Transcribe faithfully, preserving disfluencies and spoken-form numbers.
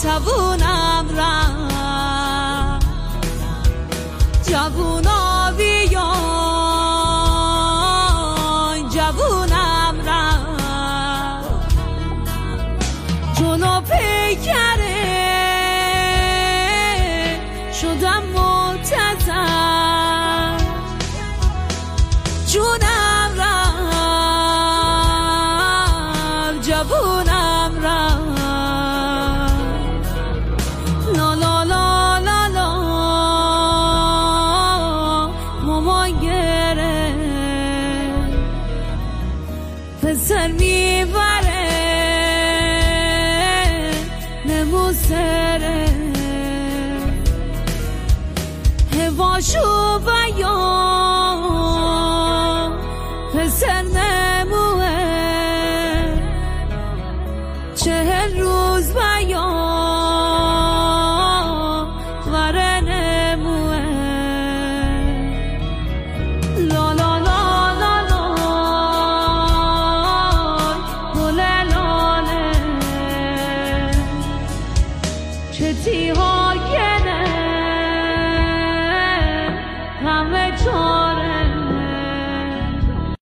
جوونم رفت جوونا بیان جوونم رفت جلو پیکره شدم متزم جونم رفت جوونم رفت لا لا لا لا لا مامان گره پسر میبره نمو سره هواشو بیان پسر نموه چهل روز بیان وره نموه لا لا لا لا لا گله لاله چتی ها گنه همه چون